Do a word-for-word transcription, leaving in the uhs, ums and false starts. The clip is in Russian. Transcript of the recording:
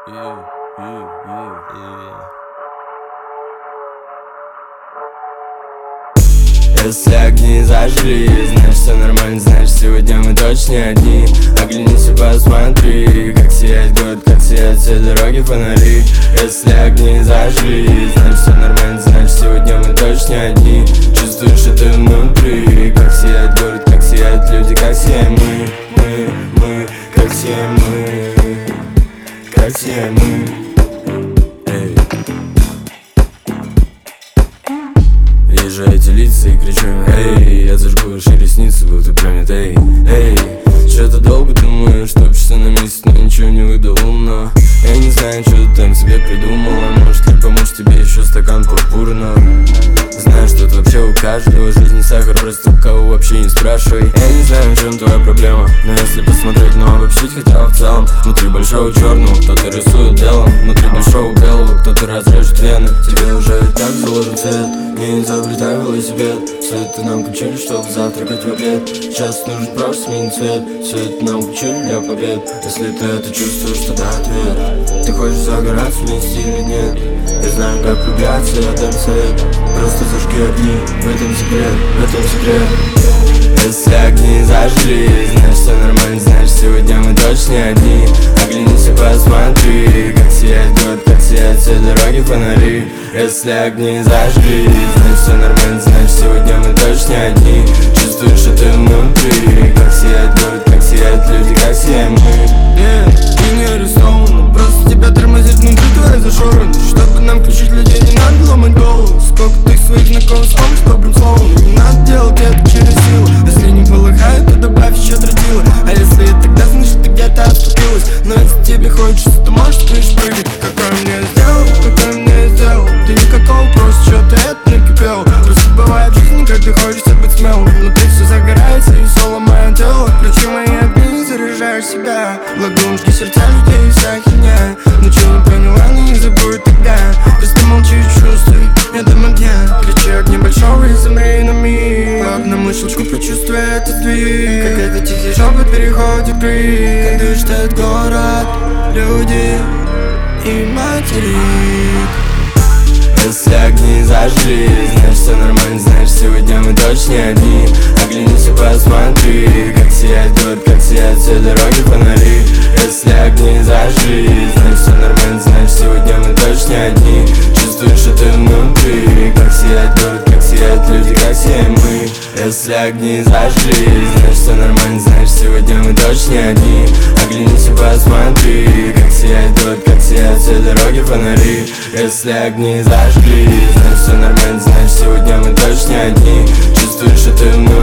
Yeah, yeah, yeah, yeah. Если огни зажгли, значит все нормально, значит сегодня мы точно не одни. Оглянись и посмотри, как сияет город, как сияют все дороги, фонари. Если огни зажгли, значит все нормально, значит сегодня мы точно не одни. Чувствуешь это внутри, как сияет город, как сияют люди, как сияем мы, мы, мы, как сияем мы, как сияем мы. Эй. Вижу эти лица и кричу: эй, я зажгу ваши ресницы, будто промет, эй, эй. Что-то долго думаю, чтоб часы на месяц, но ничего не выдал умно. Я не знаю, что ты там себе придумала. Может ли помочь тебе еще стакан пурпурного? Знаю, что это вообще у каждого, жизнь не сахар, просто у кого вообще не спрашивай. Я не знаю, в чем твоя проблема, но если посмотреть, но обобщить хотя бы в целом. Внутри большого черного кто-то рисует делом, внутри большого белого кто-то разрежет вены. Тебе уже и так заложен цвет, не изобретай велосипед. Все это нам учили, чтобы завтракать в обед. Сейчас нужен просто сменить цвет. Все это нам учили для побед. Если ты это чувствуешь, тогда ответ. Ты хочешь загораться вместе или нет? Я знаю, как влюбляться, я дам совет. Просто зажги огни, в этом секрет, в этом секрет. Если огни зажгли, значит все нормально, значит сегодня мы точно не одни. Оглянись и посмотри, как сияет город, как сияют все дороги, фонари. Если огни зажгли, значит все нормально, значит сегодня мы точно не одни. Чувствуешь это внутри, как сияет город, как сияют люди, как сияем мы. Yeah, ты не арестован, просто тебя тормозит внутри твоя зашорена. Чтобы нам включить людей, не надо ломать голову. Сколько ты своих знакомых вспомнишь добрым словом. Не надо делать это через силу. Если не полыхает, то добавь еще тротила. А если и тогда, значит ты где-то отступилась. Но если тебе хочется, то можешь лишь прыгать. Какой мне сделал, какой мне сделал. Ты никакого, просто что-то это накипело. Просто бывает в жизни, когда хочется быть смелым. Внутри все загорается, и соло мое тело. Включи мои огни, заряжаешь себя. Лагунки, сердца людей, вся херня. Ничего не поняла, но не забудь тогда. Просто молчи и чувствуй, это магия. Кричи огни большого и замри на миг. По одному щелчку почувствуй этот сдвиг. Как это тихий шепот переходит в крик. Когда считает город, люди и материк. Если огни зажгли, значит все нормально, значит сегодня мы точно не одни. Оглянись и посмотри, как сияет город, как сияют все дороги, фонари. Если огни зажгли, значит все нормально, значит сегодня мы точно не одни. Чувствуешь это внутри, как сияет город, как сияют люди, как сияем мы. Если огни зажгли, значит все нормально, значит сегодня мы точно не одни. Оглянись и посмотри, как сияет город, как сияют все дороги, фонари. Если огни зажгли, значит все нормально, значит сегодня мы точно не одни. Чувствуешь это внутри.